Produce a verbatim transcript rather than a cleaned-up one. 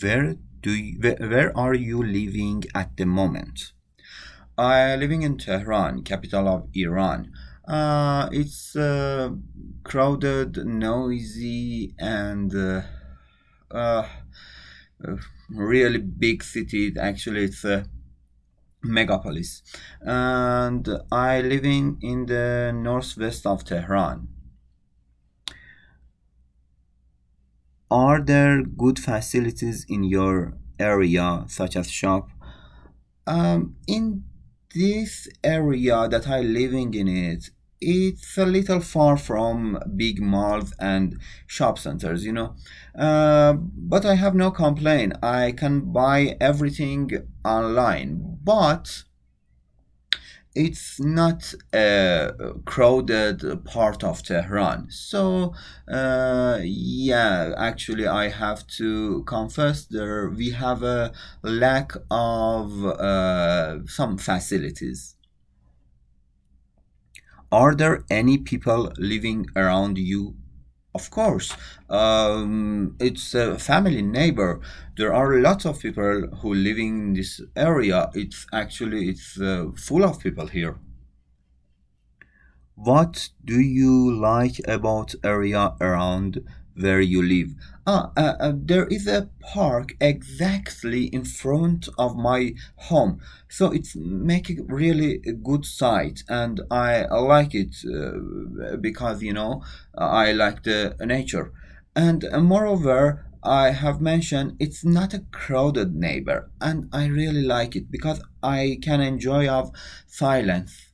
Where do you, where, where are you living at the moment? I living in Tehran, capital of Iran. Uh, it's uh, crowded, noisy, and uh, uh, uh, really big city. Actually, it's a megapolis, and I living in the northwest of Tehran. Are there good facilities in your area, such as shop? Um, in this area that I living in it, it's a little far from big malls and shop centers, you know. Uh, but I have no complaint. I can buy everything online, but it's not a crowded part of Tehran. So, uh, yeah, actually, I have to confess there we have a lack of uh, some facilities. Are there any people living around you? Of course, um, it's a family neighbor. There are lots of people who live in this area. It's actually it's uh, full of people here. What do you like about area around where you live? Ah, uh, uh, there is a park exactly in front of my home, so it's making really a good sight, and I like it uh, because you know I like the nature, and uh, moreover. I have mentioned it's not a crowded neighbor, and I really like it because I can enjoy of silence.